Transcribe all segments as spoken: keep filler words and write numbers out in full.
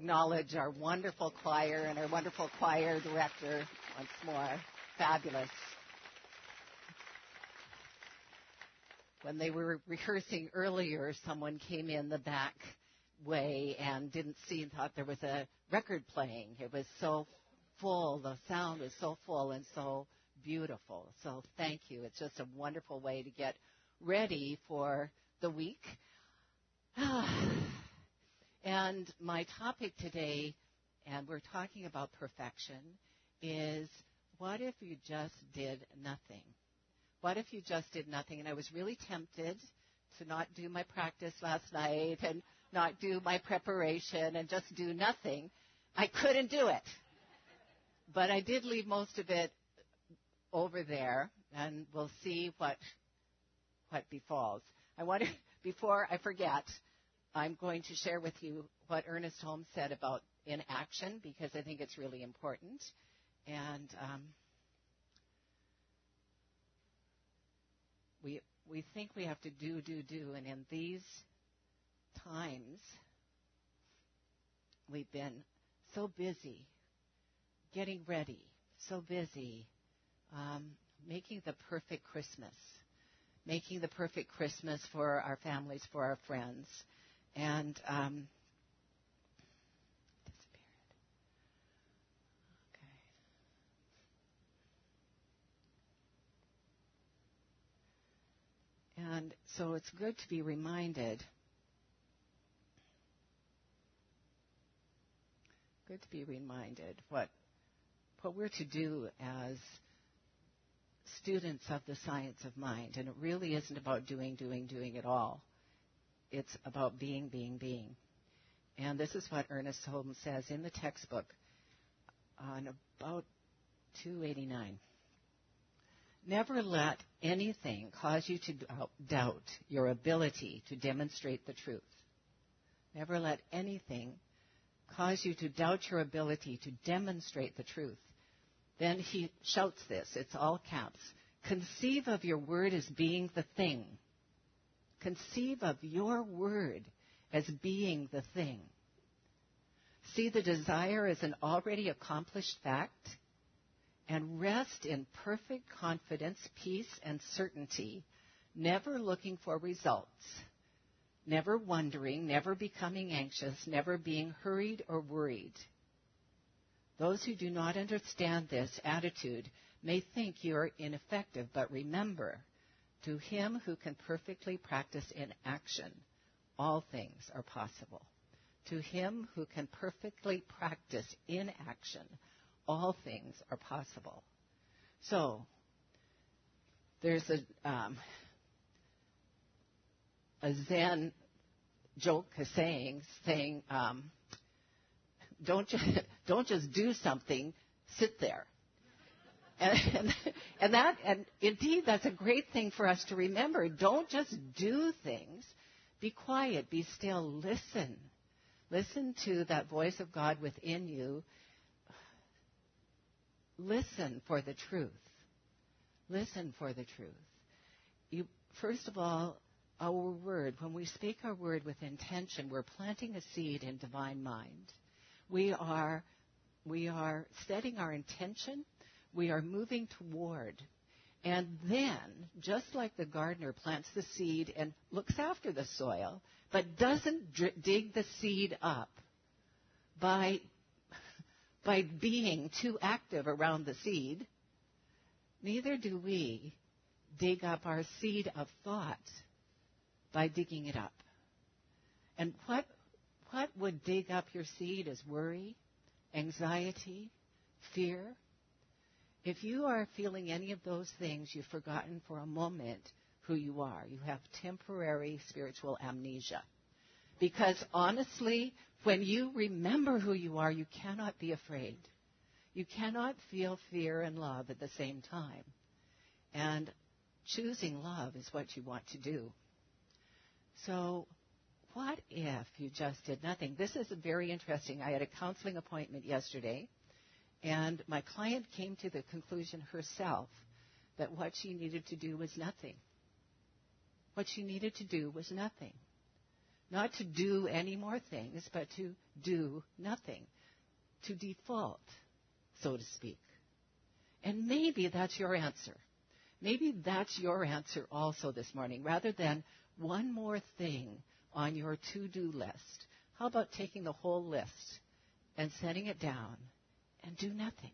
acknowledge our wonderful choir and our wonderful choir director once more. Fabulous. When they were rehearsing earlier, someone came in the back way and didn't see, thought there was a record playing. It was so full, the sound was so full and so beautiful. So thank you. It's just a wonderful way to get ready for the week. And my topic today, and we're talking about perfection, is what if you just did nothing? What if you just did nothing? And I was really tempted to not do my practice last night and not do my preparation and just do nothing. I couldn't do it. But I did leave most of it over there, and we'll see what what befalls. I want to, before I forget, I'm going to share with you what Ernest Holmes said about inaction, because I think it's really important. And um, we we think we have to do, do, do, and in these times, we've been so busy getting ready, so busy um, making the perfect Christmas, making the perfect Christmas for our families, for our friends. And um, disappeared. Okay. And so it's good to be reminded, good to be reminded what what we're to do as students of the science of mind. And it really isn't about doing, doing, doing at all. It's about being, being, being. And this is what Ernest Holmes says in the textbook on about two eighty-nine. Never let anything cause you to doubt your ability to demonstrate the truth. Never let anything cause you to doubt your ability to demonstrate the truth. Then he shouts this, it's all caps. Conceive of your word as being the thing. Conceive of your word as being the thing. See the desire as an already accomplished fact, and rest in perfect confidence, peace, and certainty, never looking for results, never wondering, never becoming anxious, never being hurried or worried. Those who do not understand this attitude may think you are ineffective, but remember, to him who can perfectly practice in action, all things are possible. To him who can perfectly practice in action, all things are possible. So, there's a, um, a Zen joke, a saying, saying, um, don't just, don't just do something, sit there. And, and, and that, and indeed, that's a great thing for us to remember. Don't just do things. Be quiet, be still, listen. Listen to that voice of God within you. Listen for the truth. Listen for the truth. You, first of all, our word, when we speak our word with intention, we're planting a seed in divine mind. We are, we are setting our intention. We are moving toward. And then, just like the gardener plants the seed and looks after the soil, but doesn't dr- dig the seed up by, by being too active around the seed, neither do we dig up our seed of thought by digging it up. And what, what would dig up your seed is worry, anxiety, fear. If you are feeling any of those things, you've forgotten for a moment who you are. You have temporary spiritual amnesia. Because honestly, when you remember who you are, you cannot be afraid. You cannot feel fear and love at the same time. And choosing love is what you want to do. So what if you just did nothing? This is very interesting. I had a counseling appointment yesterday. And my client came to the conclusion herself that what she needed to do was nothing. What she needed to do was nothing. Not to do any more things, but to do nothing. To default, so to speak. And maybe that's your answer. Maybe that's your answer also this morning. Rather than one more thing on your to-do list, how about taking the whole list and setting it down and do nothing?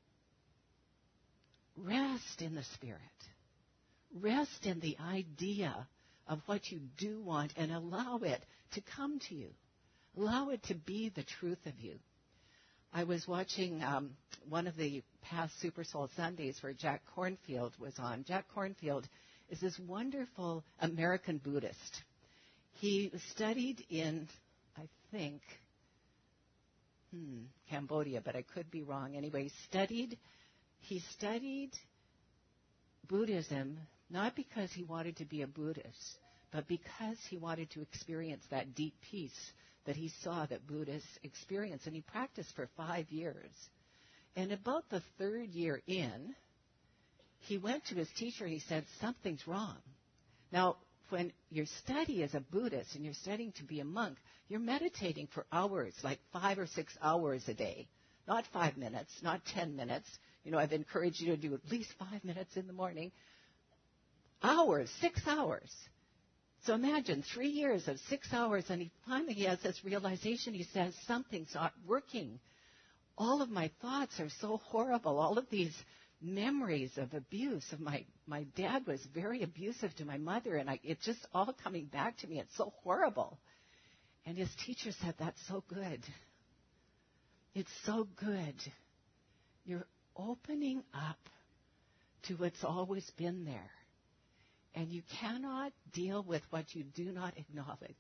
Rest in the Spirit. Rest in the idea of what you do want and allow it to come to you. Allow it to be the truth of you. I was watching um, one of the past Super Soul Sundays where Jack Kornfield was on. Jack Kornfield is this wonderful American Buddhist. He studied in, I think, hmm, Cambodia, but I could be wrong. Anyway, he studied, he studied Buddhism not because he wanted to be a Buddhist, but because he wanted to experience that deep peace that he saw that Buddhists experience. And he practiced for five years. And about the third year in, he went to his teacher and he said, something's wrong. Now, when you study as a Buddhist and you're studying to be a monk, you're meditating for hours, like five or six hours a day. Not five minutes, not ten minutes. You know, I've encouraged you to do at least five minutes in the morning. Hours, six hours. So imagine three years of six hours, and he finally he has this realization. He says, something's not working. All of my thoughts are so horrible. All of these memories of abuse. Of my, my dad was very abusive to my mother, and I, it's just all coming back to me. It's so horrible. And his teacher said, that's so good. It's so good. You're opening up to what's always been there. And you cannot deal with what you do not acknowledge.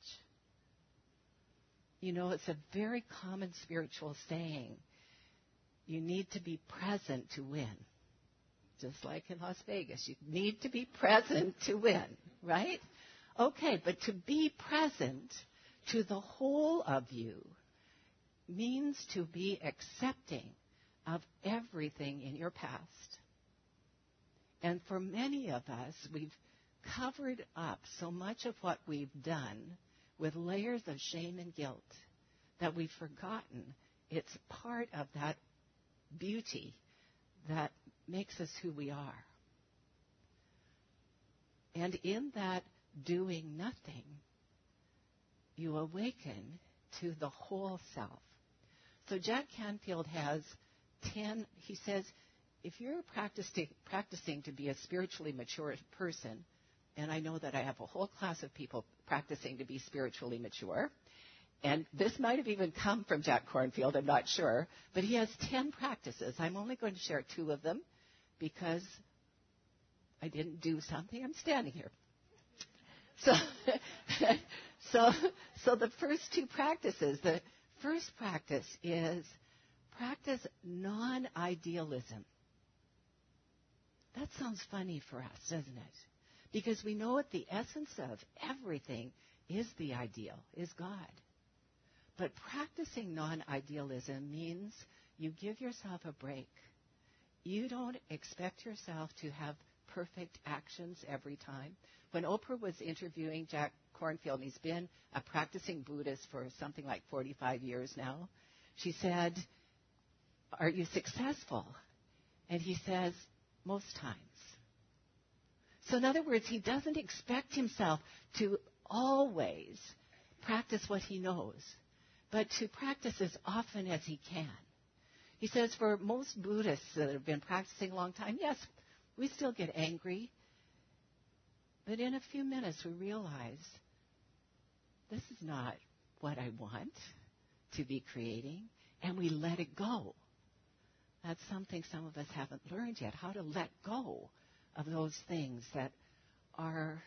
You know, it's a very common spiritual saying. You need to be present to win. Just like in Las Vegas. You need to be present to win, right? Okay, but to be present to the whole of you means to be accepting of everything in your past. And for many of us, we've covered up so much of what we've done with layers of shame and guilt that we've forgotten it's part of that beauty that makes us who we are. And in that doing nothing, you awaken to the whole self. So Jack Canfield has ten, he says, if you're practicing, practicing to be a spiritually mature person, and I know that I have a whole class of people practicing to be spiritually mature, and this might have even come from Jack Kornfield, I'm not sure, but he has ten practices. I'm only going to share two of them because I didn't do something. I'm standing here. So, so, so the first two practices, the first practice is practice non-idealism. That sounds funny for us, doesn't it? Because we know at the essence of everything is the ideal, is God. But practicing non-idealism means you give yourself a break. You don't expect yourself to have perfect actions every time. When Oprah was interviewing Jack Kornfield, and he's been a practicing Buddhist for something like forty-five years now, she said, are you successful? And he says, most times. So in other words, he doesn't expect himself to always practice what he knows, but to practice as often as he can. He says for most Buddhists that have been practicing a long time, yes, we still get angry, but in a few minutes we realize this is not what I want to be creating, and we let it go. That's something some of us haven't learned yet, how to let go of those things that are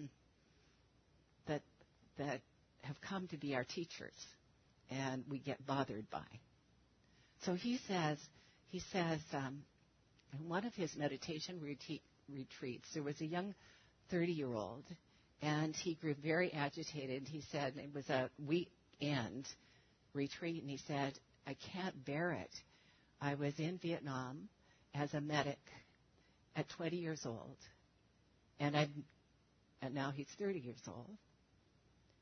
that that have come to be our teachers and we get bothered by. So he says, he says, um, in one of his meditation reti- retreats, there was a young thirty-year-old, and he grew very agitated. He said it was a weekend retreat, and he said, I can't bear it. I was in Vietnam as a medic at twenty years old, and I, and now he's thirty years old.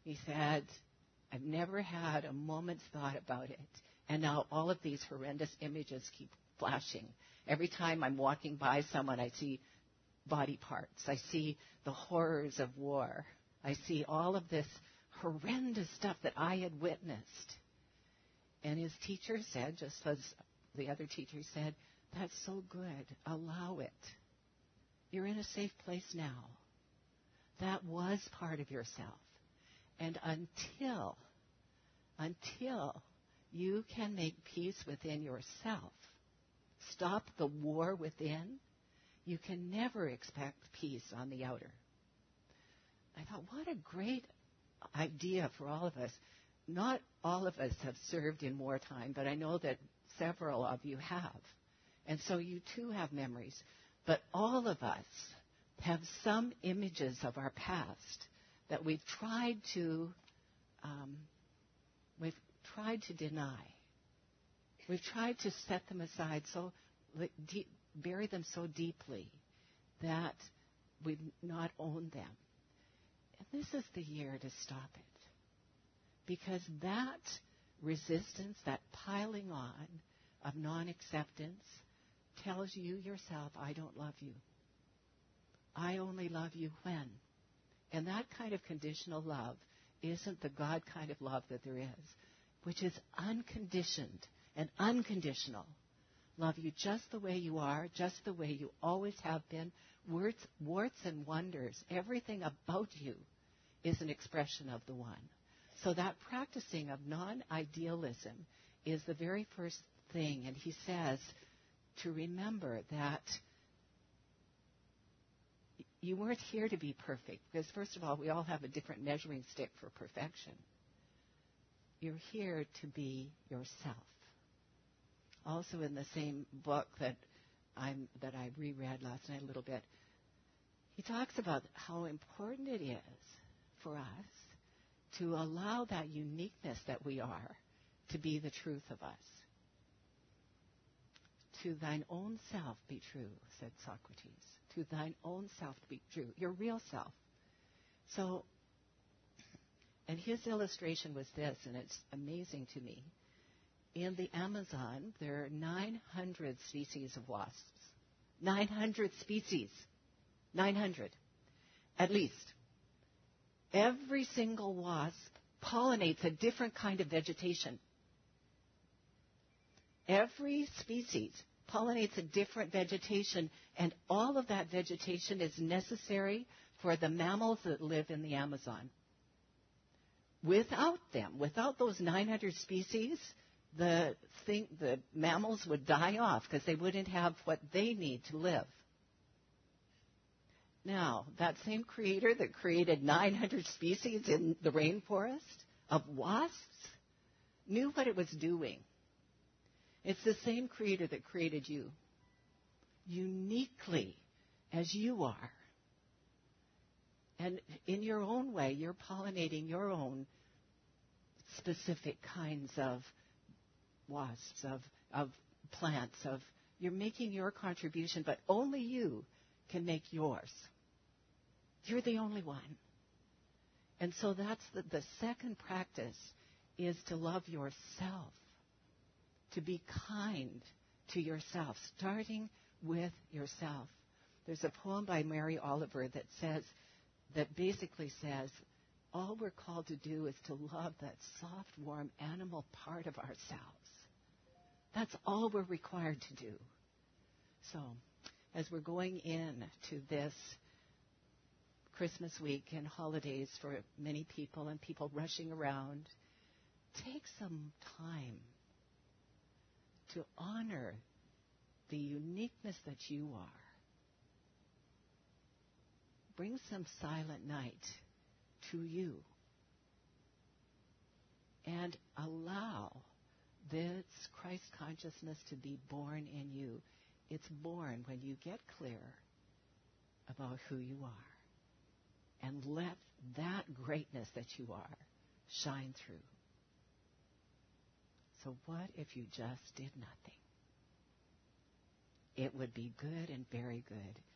He said, I've never had a moment's thought about it. And now all of these horrendous images keep flashing. Every time I'm walking by someone, I see body parts. I see the horrors of war. I see all of this horrendous stuff that I had witnessed. And his teacher said, just as the other teacher said, that's so good. Allow it. You're in a safe place now. That was part of yourself. And until, until you can make peace within yourself, stop the war within, you can never expect peace on the outer. I thought, what a great idea for all of us. Not all of us have served in wartime, but I know that several of you have. And so you too have memories. But all of us have some images of our past that we've tried to um, we've tried to deny. We've tried to set them aside, so de- bury them so deeply that we've not owned them. And this is the year to stop it. Because that resistance, that piling on of non-acceptance tells you yourself, I don't love you. I only love you when. And that kind of conditional love isn't the God kind of love that there is, which is unconditioned and unconditional. Love you just the way you are, just the way you always have been. Words, warts and wonders, everything about you is an expression of the one. So that practicing of non-idealism is the very first thing. And he says to remember that you weren't here to be perfect, because first of all, we all have a different measuring stick for perfection. You're here to be yourself. Also in the same book that I'm that I reread last night a little bit, he talks about how important it is for us to allow that uniqueness that we are to be the truth of us. To thine own self be true, said Socrates. To thine own self be true, your real self. So, and his illustration was this, and it's amazing to me. In the Amazon, there are nine hundred species of wasps. nine hundred species. nine hundred. At least. Every single wasp pollinates a different kind of vegetation. Every species pollinates a different vegetation, and all of that vegetation is necessary for the mammals that live in the Amazon. Without them, without those nine hundred species, the thing, the mammals would die off because they wouldn't have what they need to live. Now, that same creator that created nine hundred species in the rainforest of wasps knew what it was doing. It's the same creator that created you, uniquely as you are. And in your own way, you're pollinating your own specific kinds of wasps, of, of plants, of you're making your contribution, but only you can make yours. You're the only one. And so that's the, the second practice is to love yourself, to be kind to yourself, starting with yourself. There's a poem by Mary Oliver that says, that basically says, all we're called to do is to love that soft, warm animal part of ourselves. That's all we're required to do. So, as we're going in to this Christmas week and holidays for many people and people rushing around, take some time to honor the uniqueness that you are. Bring some silent night to you and allow this Christ consciousness to be born in you. It's born when you get clear about who you are and let that greatness that you are shine through. So what if you just did nothing? It would be good and very good.